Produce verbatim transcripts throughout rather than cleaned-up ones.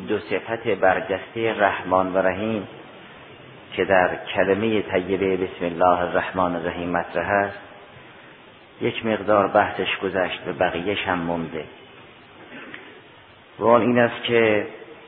دو صفت برجسته رحمان و رحیم که در کلمه طیبه بسم الله الرحمن الرحیم مطرح است یک مقدار بحثش گذشت و بقیه‌ش هم مونده. و اون این است که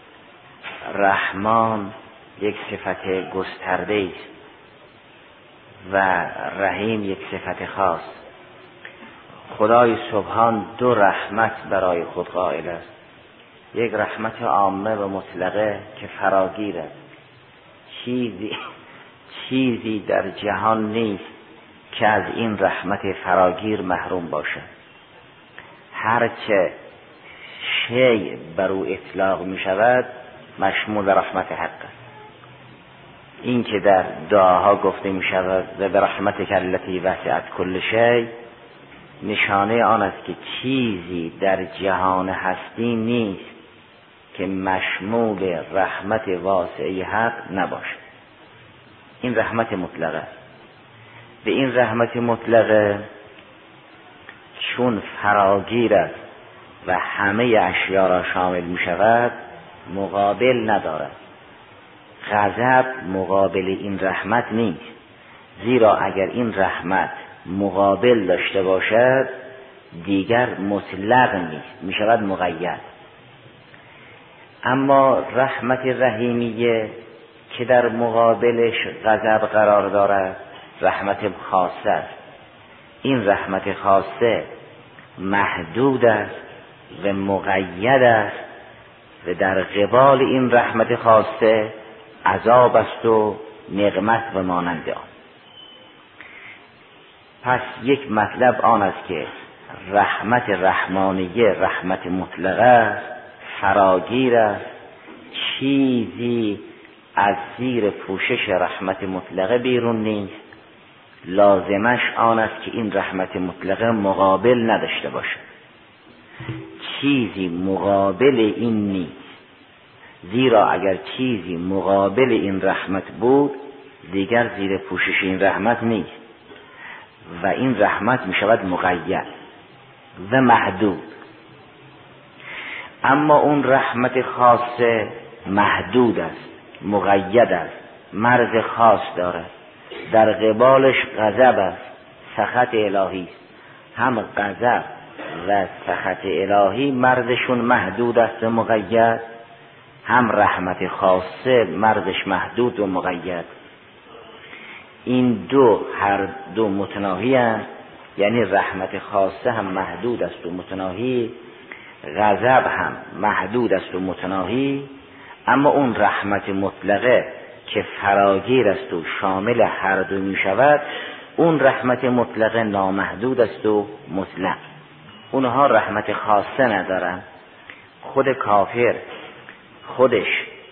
رحمان یک صفت گسترده است و رحیم یک صفت خاص. خدای سبحان دو رحمت برای خود قائل است، یک رحمت عامه و مطلقه که فراگیر است، چیزی چیزی در جهان نیست که از این رحمت فراگیر محروم باشد. هرچه شیء بر او اطلاق می شود مشمول رحمت حق است. این که در دعاها گفته می شود و به رحمتک التی وسعت کل شیء، نشانه آن است که چیزی در جهان هستی نیست که مشمول رحمت واسعه حق نباشد. این رحمت مطلقه است. به این رحمت مطلقه چون فراگیر است و همه اشیا را شامل می شود مقابل ندارد. غضب مقابل این رحمت نیست، زیرا اگر این رحمت مقابل داشته باشد دیگر مطلق نیست، می شود مقید. اما رحمت رحیمیه که در مقابلش غضب قرار دارد رحمت خاصه است. این رحمت خاصه محدود است و مقید است و در قبال این رحمت خاصه عذاب است و نقمت و مانند آن. پس یک مطلب آن است که رحمت رحمانیه رحمت مطلقه است، فراگیر است، چیزی از زیر پوشش رحمت مطلقه بیرون نیست. لازمش آن است که این رحمت مطلقه مقابل نداشته باشد. چیزی مقابل این نیست، زیرا اگر چیزی مقابل این رحمت بود دیگر زیر پوشش این رحمت نیست و این رحمت می شود مقید و محدود. اما اون رحمت خاصه محدود است، مقید است، مرز خاص دارد. در قبالش غضب است، سخط الهی است. هم غضب و سخط الهی مرزشون محدود است و مقید، هم رحمت خاصه مرزش محدود و مقید. این دو هر دو متناهی هستند، یعنی رحمت خاصه هم محدود است و متناهی، غضب هم محدود است و متناهی. اما اون رحمت مطلقه که فراگیر است و شامل هر دو می شود، اون رحمت مطلقه نامحدود است و مطلق. اونها رحمت خاصه ندارن. خود کافر خودش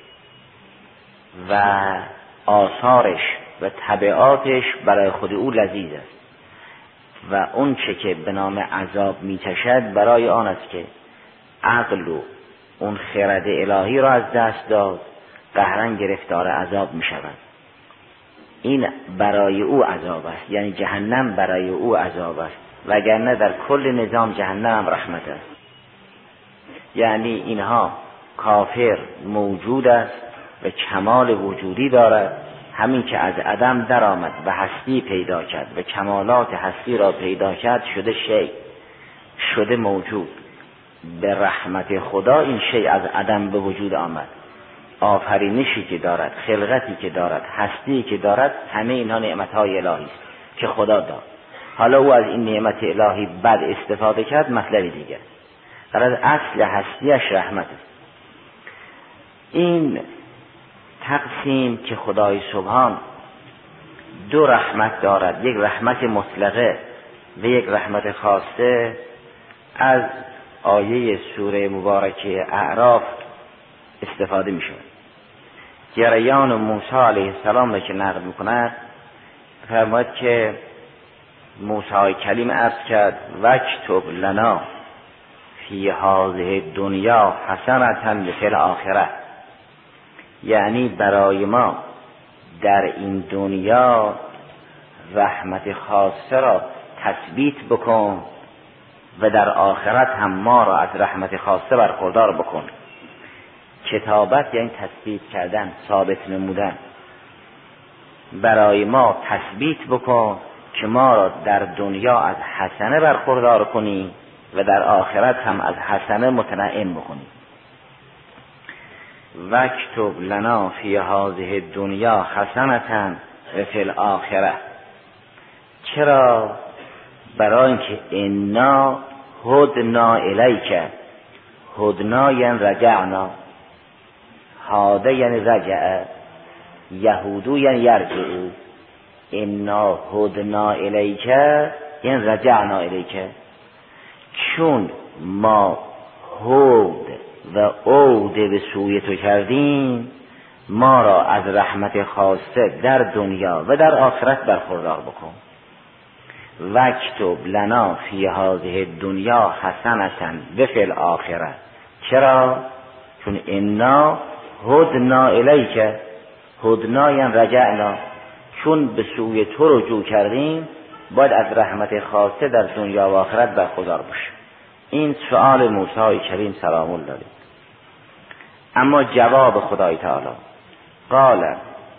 و آثارش و تبعاتش برای خود او لذیذ است و اون چه که به نام عذاب می کشد برای آن است که عقل و اون خرد الهی را از دست داد، قهرن گرفتار عذاب می شود. این برای او عذاب است، یعنی جهنم برای او عذاب است، وگرنه در کل نظام جهنم رحمت است. یعنی اینها کافر موجود است و کمال وجودی دارد، همین که از عدم در آمد و هستی پیدا کرد و کمالات هستی را پیدا کرد شده شیء، شده موجود. به رحمت خدا این شیء از عدم به وجود آمد. آفرینشی که دارد، خلقتی که دارد، هستی که دارد، همه اینها نعمتهای الهی است که خدا داد. حالا او از این نعمت الهی بد استفاده کرد مطلب دیگه، در از اصل هستیش رحمت است. این تقسیم که خدای سبحان دو رحمت دارد، یک رحمت مطلقه و یک رحمت خاصه، از آیه سوره مبارکه اعراف استفاده می شود. جریان موسی علیه السلام را که نقل می کند فرماید که موسی کلیم عرض کرد وکتب لنا فی هذه دنیا حسنة فی الاخره، یعنی برای ما در این دنیا رحمت خاصه را تثبیت بکن و در آخرت هم ما را از رحمت خاصه برخوردار بکن. کتابت یعنی تثبیت کردن، ثابت نمودن. برای ما تثبیت بکن که ما را در دنیا از حسنه برخوردار کنی و در آخرت هم از حسنه متنعم بکنی. وکتب لنا فی هذه الدنیا حسنة و فی الاخره. چرا؟ برای اینکه انا هدنا الیک، هدنا یعنی رجعنا، هاده یعنی رجع، یهودو یعنی یرجعو، انا هدنا الیک یعنی رجعنا الیک. چون ما هود و عود به سوی تو کردیم، ما را از رحمت خاصه در دنیا و در آخرت برخوردار بکن. وکتب لنا فی هذه الدنیا حسنة و فی الاخره. چرا؟ چون انا هدنا الیک، هدنا یعنی رجعنا، چون به سوی تو رجوع کردیم باید از رحمت خاصه در دنیا و آخرت برخوردار باشیم. این سؤال موسی کریم سلام الله علیه. اما جواب خدای تعالی قال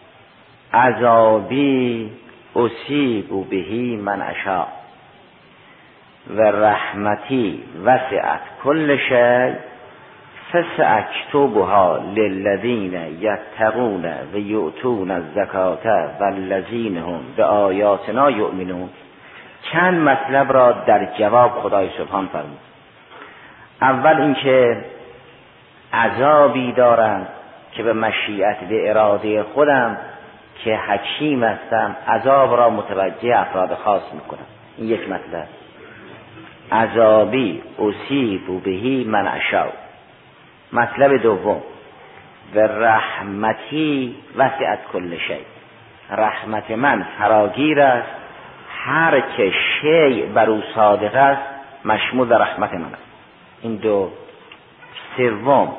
عذابی اصیب بهی من اشاء و رحمتی وسعت کل شیء فساکتبها للذین یتقون و یؤتون الزکاة والذین هم بآیاتنا یؤمنون. چند مطلب را در جواب خدای سبحان فرمود. اول اینکه عذابی دارم که به مشیت و اراده خودم که حکیم هستم عذاب را متوجه افراد خاص میکنم. این یک مطلب. عذابی اصیب بهی من اشاء. مطلب دوم و رحمتی وسعت کل شیء. رحمت من فراگیر است، هر که شیء بر او صادق است مشمول رحمت من است. این دو. سوم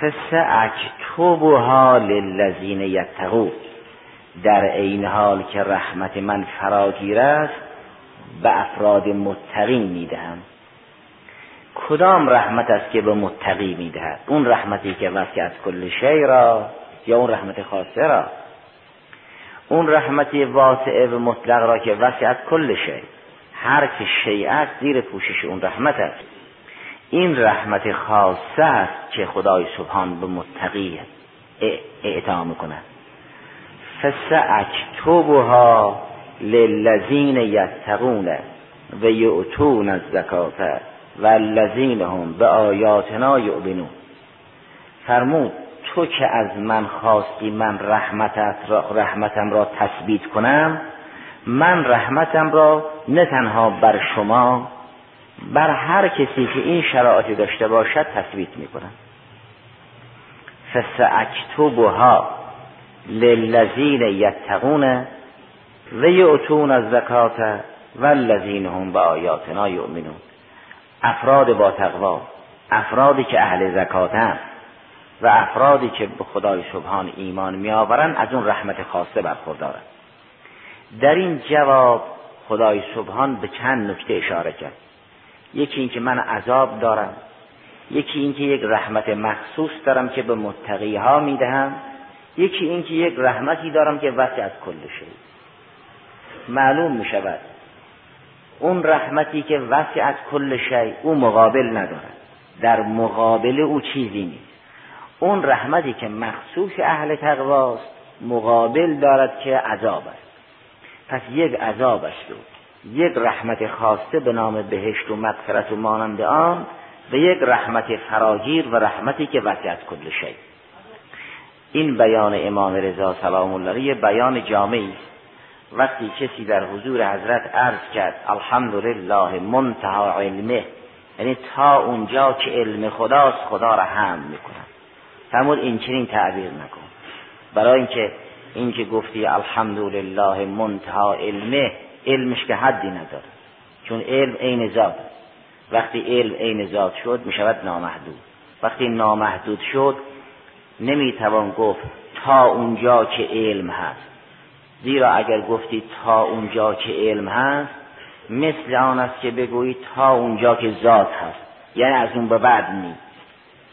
فساکتبها للذین یتقون. در این حال که رحمت من فراگیر است به افراد متقی میدهم. کدام رحمت است که به متقی میدهد؟ اون رحمتی که وسعت کل شیء را یا اون رحمت خاصه را؟ اون رحمتی واسعه و مطلق را که وسعت کل شیء، هر که شیء است زیر پوشش اون رحمت است. این رحمت خاصه است که خدای سبحان به متقی اعطا میکند. فساکتبها للذین یتقون و یؤتون الزکاة والذین هم بآیاتنا یؤمنون. فرمود تو که از من خواستی من رحمتت را رحمتم را تثبیت کنم، من رحمتم را نه تنها بر شما، بر هر کسی که این شرایطی داشته باشد تثبیت میکنم. فساکتبها للذین یتقون و یؤتون الزکاة والذین هم بآیاتنا یؤمنون. افراد با تقوا، افرادی که اهل زکاتند و افرادی که به خدای سبحان ایمان میآورند از اون رحمت خاصه برخوردارند. در این جواب خدای سبحان به چند نکته اشاره کرد. یکی این که من عذاب دارم، یکی این که یک رحمت مخصوص دارم که به متقی ها میدهم، یکی این که یک رحمتی دارم که وسعت کل شیء. معلوم می شود اون رحمتی که وسعت کل شیء او مقابل ندارد، در مقابل او چیزی نیست. اون رحمتی که مخصوص اهل تقواست مقابل دارد که عذاب است. پس یک عذاب است و یک رحمت خاصه به نام بهشت و مغفرت و مانند آن، و یک رحمت فراگیر و رحمتی که وسعت کل شیء. این بیان امام رضا سلام الله علیه بیان جامعی است. وقتی کسی در حضور حضرت عرض کرد الحمدلله منتهی علمه، یعنی تا اونجا که علم خداست خدا را حمد میکنم، فرمود این چنین تعبیر نکن. برای اینکه این که گفتی الحمدلله منتهی علمه، علمش که حدی نداره، چون علم عین ذات. وقتی علم عین ذات شد میشود نامحدود. وقتی نامحدود شد نمیتوان گفت تا اونجا که علم هست، زیرا اگر گفتی تا اونجا که علم هست مثل آن است که بگویی تا اونجا که ذات هست، یعنی از اون به بعد نیست.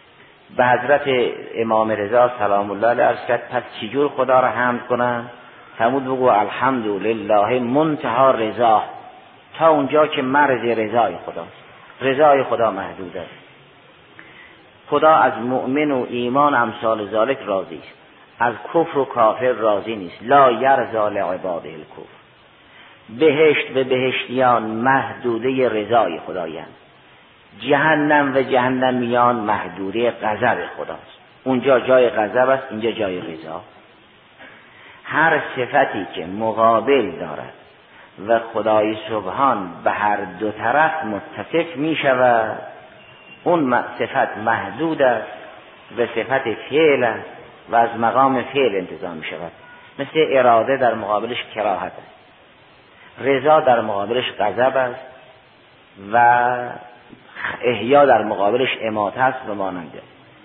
به حضرت امام رضا سلام الله علیه عرض کرد پس چجور خدا را حمد کنم؟ فرمود بگو الحمدلله منتهی رضا، تا اونجا که مرز رضای خداست. رضای خدا محدود است. خدا از مؤمن و ایمان امثال ذالک راضی است، از کفر و کافر راضی نیست. لا یرضا لعباده الکفر. بهشت به بهشتیان محدوده رضای خدایند، جهنم و جهنمیان محدوده غضب خداست. اونجا جای غضب است، اینجا جای رضا. هر صفتی که مقابل دارد و خدای سبحان به هر دو طرف متصف می شود، اون صفت محدود است و صفت فعل است و از مقام فعل انتزاع می شود. مثل اراده در مقابلش کراهت است، رضا در مقابلش غضب است و احیا در مقابلش اماته است و ماننده.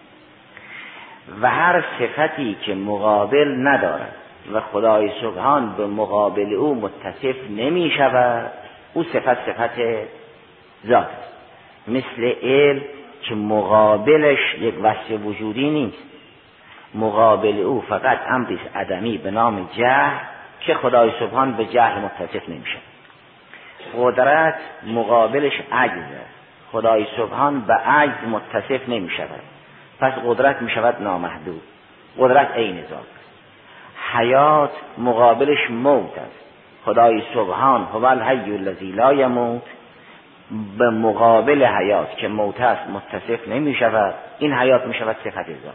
و هر صفتی که مقابل ندارد و خدای سبحان به مقابل او متصف نمی شود، او صفت صفت ذات است. مثل علم که مقابلش یک وصف وجودی نیست، مقابل او فقط امری است عدمی به نام جهل که خدای سبحان به جهل متصف نمی شود. قدرت مقابلش عجز است، خدای سبحان به عجز متصف نمی شود، پس قدرت می شود نامحدود. قدرت عین ذات. حیات مقابلش موت است، خدای سبحان هو الحی الذی لا یموت، به مقابل حیات که موت است متصف نمی شود. این حیات می شود صفت ذات.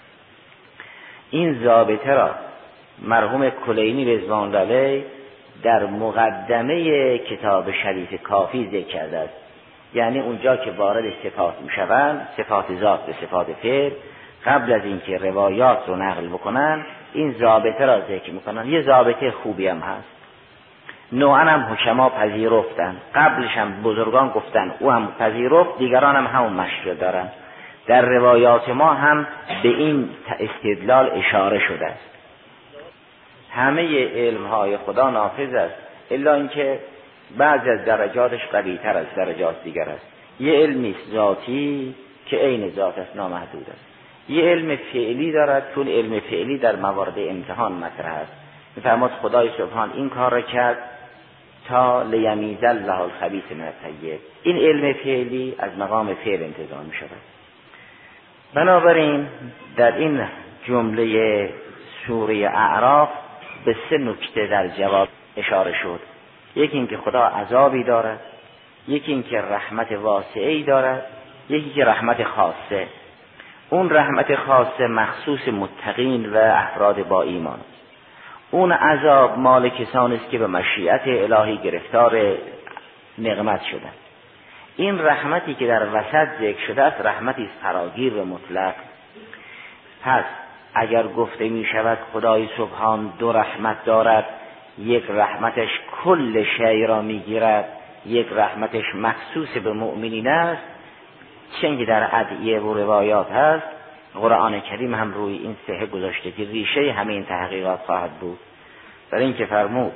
این ضابطه را مرحوم کلینی رضوان الله علیه در مقدمه کتاب شریف کافی ذکر کرده است. یعنی اونجا که وارد صفات می شوند، صفات ذات به صفات فعل، قبل از اینکه روایات رو نقل بکنن این ضابطه را ذکر میکنن. یه ضابطه خوبی هم هست، نوعا هم حکما پذیرفتن، قبلش هم بزرگان گفتن، او هم پذیرفت، دیگران هم همون مشروع دارن. در روایات ما هم به این استدلال اشاره شده است. همه علمهای خدا نافذ است، الا اینکه بعضی از درجاتش قوی تر از درجات دیگر است. یه علمی ذاتی که عین ذات است، نامحدود است. یه علم فعلی دارد، چون علم فعلی در موارد امتحان مطرح است. می‌فرماد خدای سبحان این کار را کرد تا لیمیز الله الخبیث من الطیب. این علم فعلی از مقام فعل انتزاع می شود. بنابراین در این جمله سوره اعراف به سه نکته در جواب اشاره شد. یکی این که خدا عذابی دارد، یکی این که رحمت واسعی دارد، یکی که رحمت خاصه. اون رحمت خاصه مخصوص متقین و افراد با ایمان است. اون عذاب مال کسانی است که به مشیت الهی گرفتار نقمت شدند. این رحمتی که در وسط ذکر شده است رحمتی است فراگیر و مطلق. پس اگر گفته می شود خدای سبحان دو رحمت دارد، یک رحمتش کل شیء را می گیرد، یک رحمتش مخصوص به مؤمنین است، چنگی در ادعیه و روایات هست، قرآن کریم هم روی این صحه گذاشته که ریشه همه این تحقیقات خواهد بود. در این که فرمود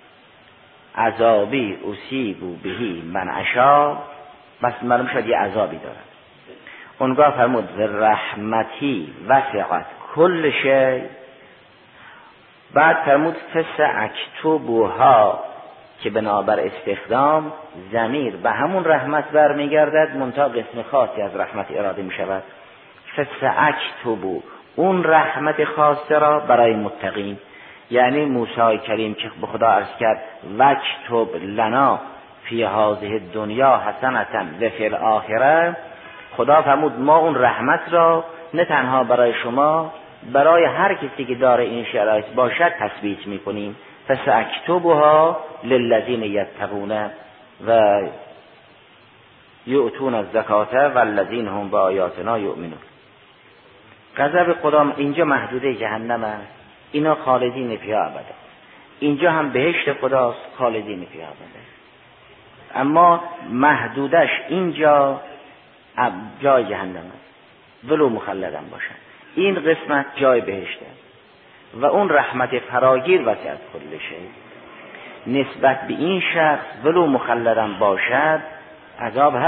عذابی اصیبو بهی من اشا، بس معلوم شد یه عذابی دارد. اونگاه فرمود رحمتی وسعت کل شیء، بعد فرمود فساکتبوها که بنابر استخدام ضمیر به همون رحمت برمیگردد، منتها قسم خاصی از رحمت اراده می شود. فساکتبو اون رحمت خاصه را برای متقین، یعنی موسی کریم که به خدا عرض کرد وکتب لنا فی هذه الدنیا حسنة و فی الاخره، خدا فرمود ما اون رحمت را نه تنها برای شما، برای هر کسی که داره این شرایط باشد تثبیت میکنیم. فساکتبها للذین یتقون و یؤتون الزکاة والذین هم بآیاتنا یؤمنون. غضب خدا اینجا محدوده جهنم است، اینا خالدین فیها ابدا. اینجا هم بهشت خداست، خالدین فیها ابدا. اما محدودش اینجا جای جهنم است، ولو مخلدن باشد. این قسمت جای بهشت است و اون رحمت فراگیر وسعت کل شیء. نسبت به این شخص ولو مخلدن باشد عذاب هست،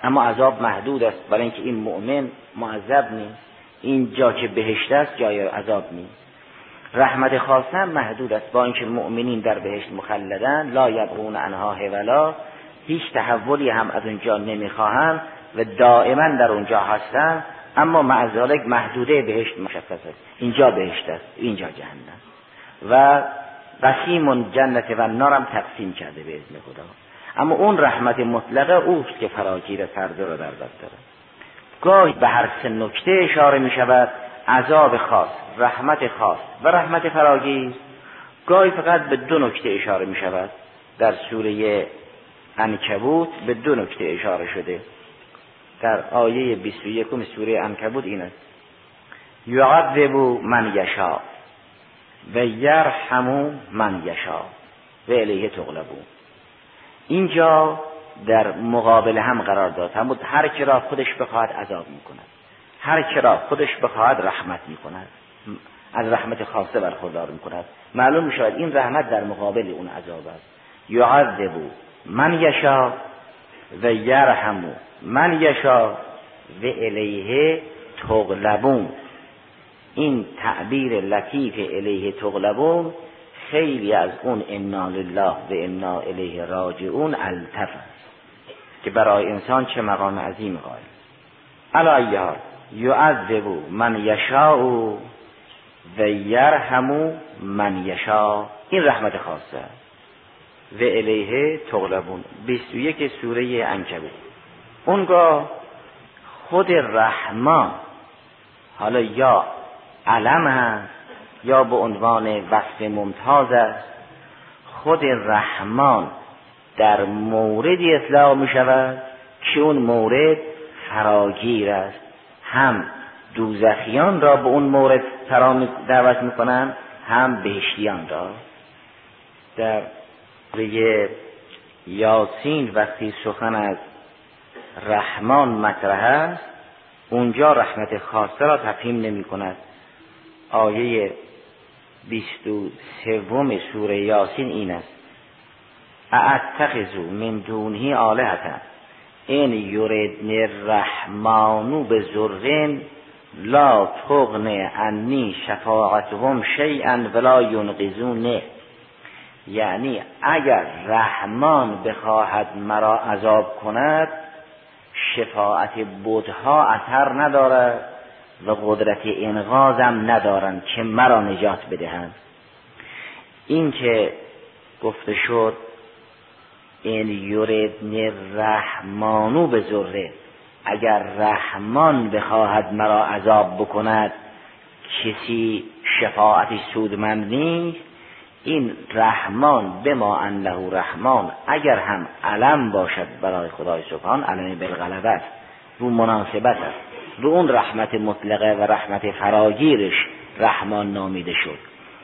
اما عذاب محدود است، برای اینکه این مؤمن معذب نیست. این جا که بهشت است جای عذاب نیست. رحمت خاصه هم محدود است، با اینکه مؤمنین در بهشت مخلدن، لا یبغون عنها حولا، هیچ تحولی هم از اونجا نمیخواهند و دائما در اونجا هستند، اما مع ذلک محدوده بهشت مشخص است. اینجا بهشت است، اینجا جهنم. و قسیم جنت و نارم تقسیم کرده به اذن خدا. اما اون رحمت مطلقه اوست که فراگیر پرده را در بر داره. گاهی به هر سه نکته اشاره می شود، عذاب خاص، رحمت خاص و رحمت فراگیر. گاهی فقط به دو نکته اشاره می شود. در سوره عنکبوت به دو نکته اشاره شده. در آیه بیست و یکم سوره عنکبوت این است: یعذب من یشاء و یرحم من یشاء و الیه تغلبون. اینجا در مقابل هم قرار داد. هم هر کی را خودش بخواهد عذاب میکند، هر کی را خودش بخواهد رحمت میکند، از رحمت خاصه برخوردار میکند. معلوم میشود این رحمت در مقابل اون عذاب است. یعذب من یشاء و یرحم من یشاء و الیه تغلبون. این تعبیر لطیف الیه تغلبون خیلی از اون انا لله و انا الیه راجعون الطف که برای انسان چه مقام عظیم قائل. علی ای حال یعذب من یشاء و یرحم من یشاء، این رحمت خاصه. و الیه تغلبون بیست و یک سوره عنکبوت. اونگاه خود رحمان حالا یا علم هست یا به عنوان وصف ممتاز است. خود رحمان در موردی اطلاق می شود که اون مورد فراگیر است. هم دوزخیان را به اون مورد فرا دعوت می کنند، هم بهشتیان را. در سوره یاسین وقتی سخن از رحمان مطرح است، اونجا رحمت خاصه را تفهیم نمی کند. آیه بیست و سوم سوره یاسین این است: اتخذوا من دونه آلهة ان یردن الرحمن بضر لا تغن عنی شفاعتهم شیئا ولا ینقذونه. یعنی اگر رحمان بخواهد مرا عذاب کند، شفاعت بتها اثر ندارد و قدرت انقاذم ندارند که مرا نجات بدهند. این که گفته شد این یردن الرحمن بضر، اگر رحمان بخواهد مرا عذاب بکند کسی شفاعتی سودمند نیست. این رحمان بما انه رحمان اگر هم علم باشد برای خدای سبحان، علم بالغلبه است، رو مناسبت است، رو اون رحمت مطلقه و رحمت فراگیرش رحمان نامیده شد.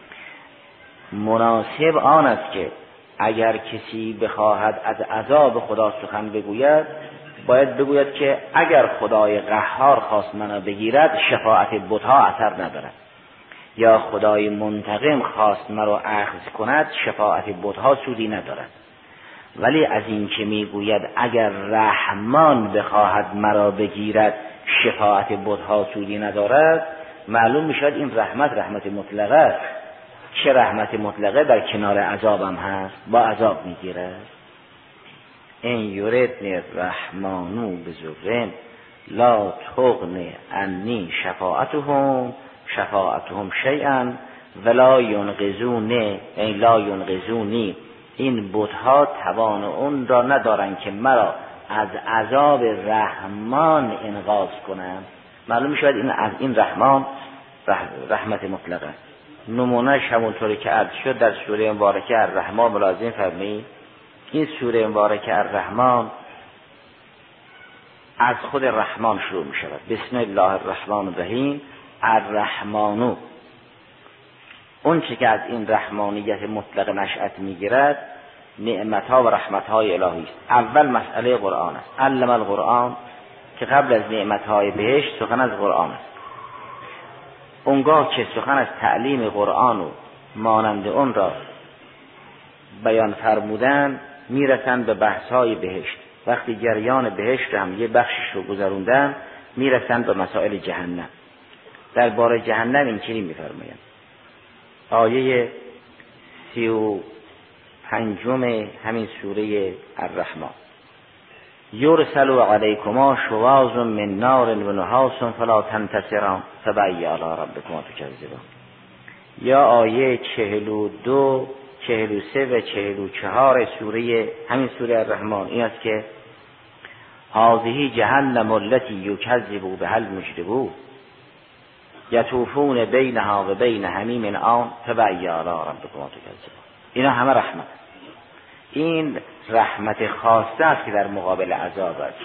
مناسب آن است که اگر کسی بخواهد از عذاب خدا سخن بگوید، باید بگوید که اگر خدای قهار خواست منو بگیرد، شفاعت بتها اثر ندارد، یا خدای منتقم خواست مرا اخذ کند، شفاعت بتها سودی ندارد. ولی از این که میگوید اگر رحمان بخواهد مرا بگیرد، شفاعت بتها سودی ندارد، معلوم میشد این رحمت رحمت مطلقه است. چه رحمت مطلقه در کنار عذابم هست، با عذاب میگیرد. این یردن الرحمن بضر لا تغن عنی شفاعتهم شفاعتهم شیئا ولا ینقذونه، این لا ینقذونی، این بتها توان اون را ندارن که مرا از عذاب رحمان انقاذ کنند. معلوم شد این از این رحمان رحمت مطلقه. نمونهش همونطوری که عرض شد در سوره مبارکه الرحمن ملازم فرمایید. این سوره مبارکه الرحمن از خود رحمان شروع می شود. بسم الله الرحمن الرحیم. الرحمانو، اون چه که از این رحمانیت مطلق نشأت می گیرد نعمتها و رحمتهای الهی است. اول مسئله قرآن است. علم القرآن، که قبل از نعمتهای بهشت سخن از قرآن است. اونگاه که سخن از تعلیم قرآن و مانند اون را بیان فرمودن، میرسند به بحث‌های بهشت. وقتی جریان بهشت هم یه بخشش رو گذروندن میرسن به مسائل جهنم. درباره جهنم این چنین میفرمایند. آیه سی و پنجم همین سوره الرحمن: یرسل علیکما شواظ من نار و نحاس فلا تنتصران فبأی آلاء ربکما تکذبان. یا آیه چهل و دو، چهل و سه و چهل و چهار سوره همین سوره الرحمن این است که هذه جهنم التي یکذب بها المجرمون یطوفون بینها و بین حمیم آن فبأی آلاء ربکما تکذبان. اینا همه رحمت. این رحمت خاصه است که در مقابل عذاب است،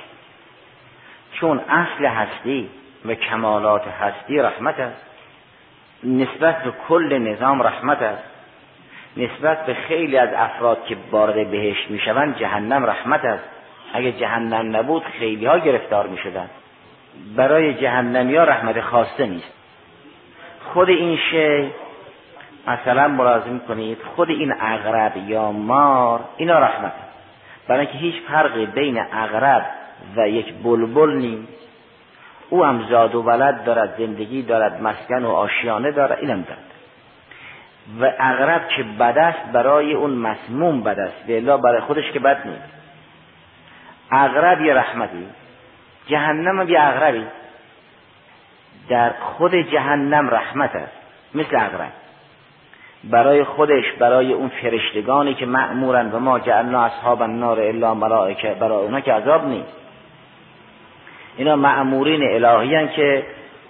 چون اصل هستی و کمالات هستی رحمت است. نسبت به کل نظام رحمت است. نسبت به خیلی از افراد که وارد بهشت میشوند جهنم رحمت است. اگه جهنم نبود خیلی ها گرفتار میشدند. برای جهنمی ها رحمت خاصه نیست. خود این شی مثلا ملاحظه کنید، خود این عقرب یا مار اینا رحمت است، برای اینکه هیچ فرقی بین عقرب و یک بلبل نیست. او هم زاد و ولد دارد، زندگی دارد، مسکن و آشیانه دارد، اینم دارد. و عقرب که بد است برای اون مسموم بد است، الا برای خودش که بد نیست. عقرب یه رحمتی، جهنم هم یه عقربی. در خود جهنم رحمت است مثل عقرب برای خودش، برای اون فرشتگانی که مأمورن و ما جعلنا اصحاب النار الا ملائکه، برای اونا که عذاب نیست. اینا مأمورین الهی هستند که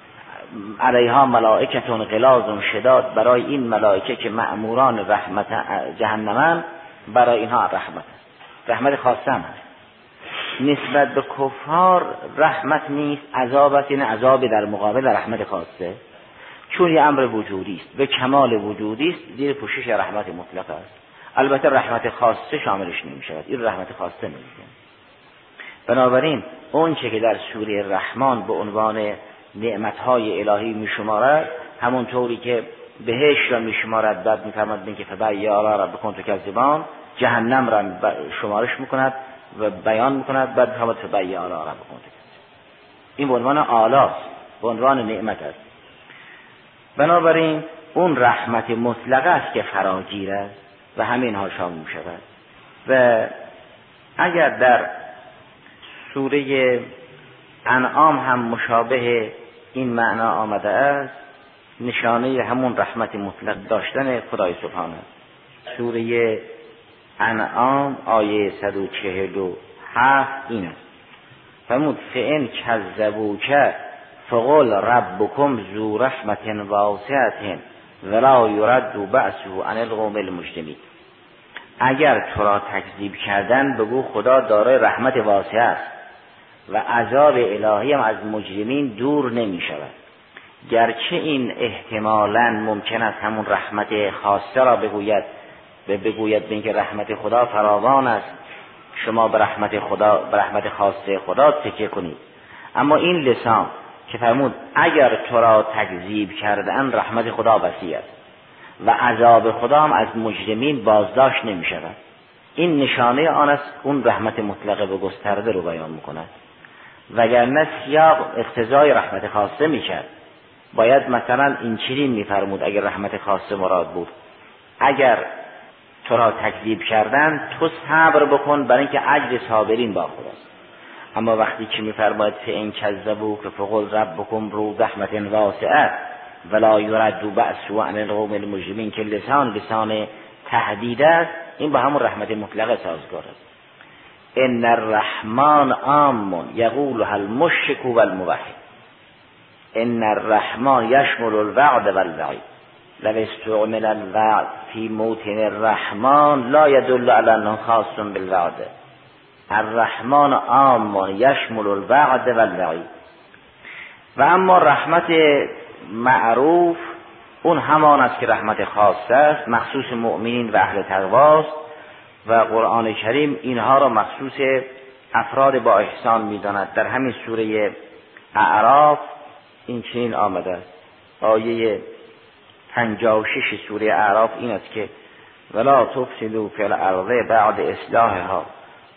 علیها ملائکتون غلاظ شداد، برای این ملائکه که مأموران رحمت جهنمن برای اینها رحمت است، رحمت خاصه هست. نسبت به کفار رحمت نیست، عذاب است. این عذاب در مقابل رحمت خاصه، چون یه امر وجودی است، به کمال وجودی است، زیر پوشش رحمت مطلق است. البته رحمت خاصه شاملش نمی شود، این رحمت خاصه نمیشه. بنابراین اون چه که در سوره رحمان به عنوان نعمتهای الهی می شمارد، همون طوری که بهشت را می شمارد، بعد می فرماید که فبأی آلاء ربکما تکذبان، جهنم را شمارش می کند و بیان می کند، بعد می فرماید فبأی آلاء ربکما تکذبان. این به عنوان آلاست، به عنوان نعمت است. بنابراین اون رحمت مطلقه است که فراگیر است و همینها شامل می شود. و اگر در سوره انعام هم مشابه این معنا آمده است، نشانه همون رحمت مطلق داشتن خدای سبحانه. سوره انعام آیه صد و چهل و هفت این است: فرمود فإن کذبوک فقل ربکم ذو رحمت واسعة ولا یرد بأسه عن القوم المجرمین. اگر تو را تکذیب کردن بگو خدا دارای رحمت واسع است و عذاب الهی هم از مجرمین دور نمی شود. گرچه این احتمالاً ممکن است همون رحمت خاصه را بگوید و بگوید به اینکه رحمت خدا فراوان است، شما به رحمت خدا، به رحمت خاصه خدا تکیه کنید. اما این لسان که فرمود اگر تو را تکذیب کردن رحمت خدا وسیع است و عذاب خدا هم از مجرمین بازداشت نمی شود، این نشانه آن است اون رحمت مطلقه و گسترده رو بیان میکند. وگرنه سیاق اقتضای رحمت خاصه میکرد، باید مثلا این چنین میفرمود اگر رحمت خاصه مراد بود: اگر تو را تکذیب کردن تو صبر بکن برای اینکه اجر صابرین با خداست. اما وقتی که میفرماید فإن کذبوک فقل ربکم ذو رحمت واسعة ولا یرد بأسه عن القوم المجرمین که لسان لسان تهدید است، این با همون رحمت مطلقه سازگار است. ان الرحمن عام یقولها المشرک والموحد. ان الرحمن یشمل الوعد والوعید لو استعمل الوعد فی موطن الرحمن لا يدل على انه خاص بالوعد. الرحمن عام یشمل الوعد والوعید. و اما رحمت معروف اون همان است که رحمت خاصه است، مخصوص مؤمنین و اهل تقواست و قرآن کریم اینها را مخصوص افراد با احسان می‌داند. در همین سوره اعراف این چنین آمده است، آیه پنجاه و شش سوره اعراف این است که ولا تفسدوا فی الارض بعد اصلاحها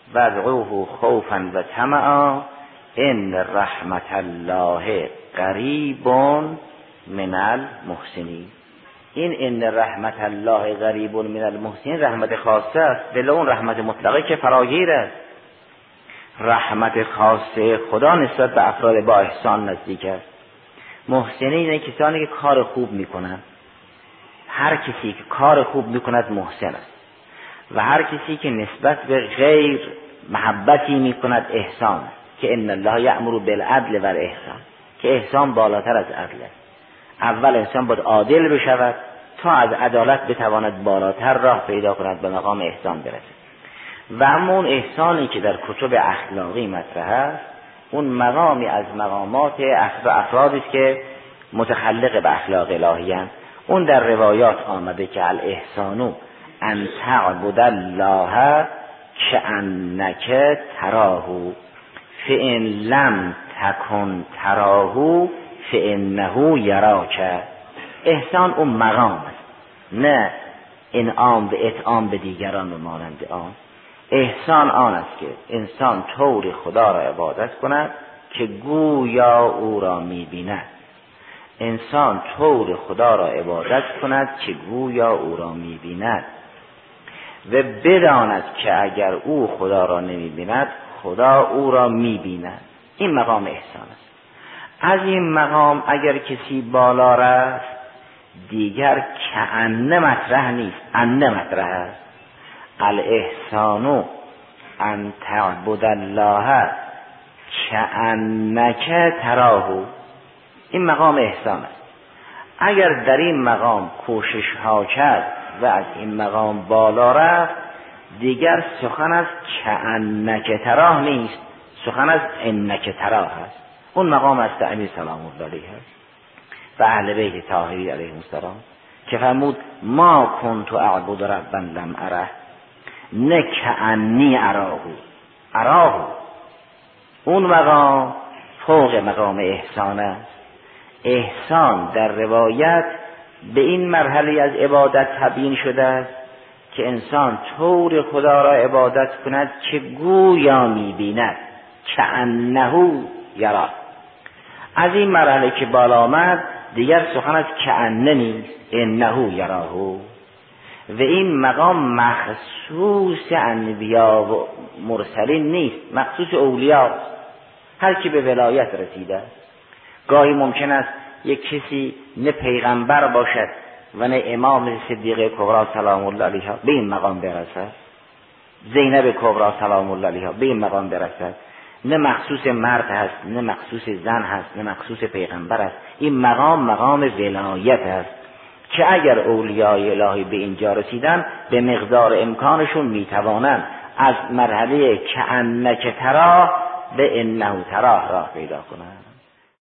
وادعوه خوفا و طمعا ان رحمت الله قریب من المحسنین. این ان رحمت الله قریب من المحسنین رحمت خاصه است، بلا اون رحمت مطلقه که فراگیر است. رحمت خاصه خدا نسبت به افراد با احسان نزدیک است. محسنین این کسانی که کار خوب میکنند. هر کسی که کار خوب میکند محسن است و هر کسی که نسبت به غیر محبتی میکند احسان است، که ان الله یأمر بالعدل و الاحسان، که احسان بالاتر از عدل است. اول انسان باید عادل بشود تا از عدالت بتواند بالاتر راه پیدا کند به مقام احسان برسد. و اما اون احسانی که در کتب اخلاقی مطرح است، اون مقامی از مقامات افرادی است که متخلق به اخلاق الهی اند. اون در روایات آمده که الاحسان ان تعبد الله کأنک تراه فإن لم تکن تراه فإنه یراک. احسان اون مقام است، نه انعام به اطعام به دیگران و مانند آن. احسان آن است که انسان طور خدا را عبادت کند که گویا او را می‌بیند. انسان طور خدا را عبادت کند که گویا او را می‌بیند و بداند که اگر او خدا را نمی‌بیند خدا او را می‌بیند. این مقام احسان است. از این مقام اگر کسی بالا رفت دیگر کأن مطرح نیست، ان مطرح است. الاحسان ان تعبد الله کأنک تراه. این مقام احسان است. اگر در این مقام کوشش ها کرد و از این مقام بالا رفت دیگر سخن از کأنک تراه نیست، سخن از انک تراه است. اون مقام است امیر سلام الله علیه است و اهل بیت طاهری علیهم السلام که فرمود ما کنت اعبد ربا لم اره نه کأنی اراه. اراه اون مقام فوق مقام احسان است. احسان در روایت به این مرحله از عبادت تبیین شده است که انسان طور خدا را عبادت کند که گویا می‌بیند، کأنه یرا. از این مرحله که بالا آمد دیگر سخن از کأنه نیست، انه یراه. و این مقام مخصوص انبیا و مرسلین نیست، مخصوص اولیاست. هر کی به ولایت رسیده. گاهی ممکن است یک کسی نه پیغمبر باشد و نه امام صدیقه کبری سلام الله علیها به این مقام برسد، زینب کبری سلام الله علیها به این مقام برسد. نه مخصوص مرد هست، نه مخصوص زن هست، نه مخصوص پیغمبر است. این مقام مقام ولایت است که اگر اولیای الهی به اینجا رسیدن به مقدار امکانشون میتوانند از مرحله کأنک تراه به انه تراه راه پیدا کنند.